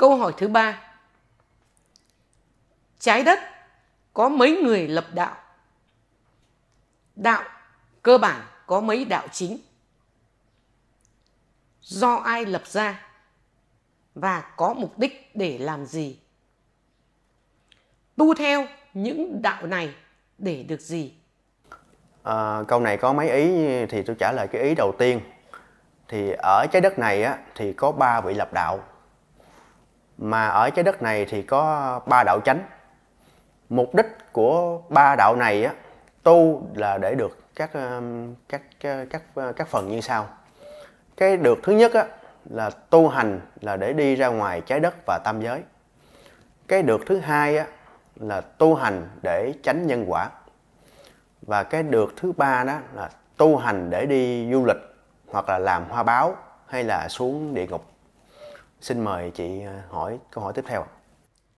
Câu hỏi thứ 3. Trái đất có mấy người lập đạo? Đạo cơ bản có mấy đạo chính? Do ai lập ra? Và có mục đích để làm gì? Tu theo những đạo này để được gì? Câu này có mấy ý thì tôi trả lời cái ý đầu tiên. Thì ở trái đất này á, thì có 3 vị lập đạo. Mà ở trái đất này thì có 3 đạo chánh. Mục đích của 3 đạo này á, tu là để được các phần như sau. Cái được thứ nhất á, là tu hành là để đi ra ngoài trái đất và tam giới. Cái được thứ hai á, là tu hành để tránh nhân quả. Và cái được thứ ba đó là tu hành để đi du lịch hoặc là làm hoa báo hay là xuống địa ngục. Xin mời chị hỏi câu hỏi tiếp theo.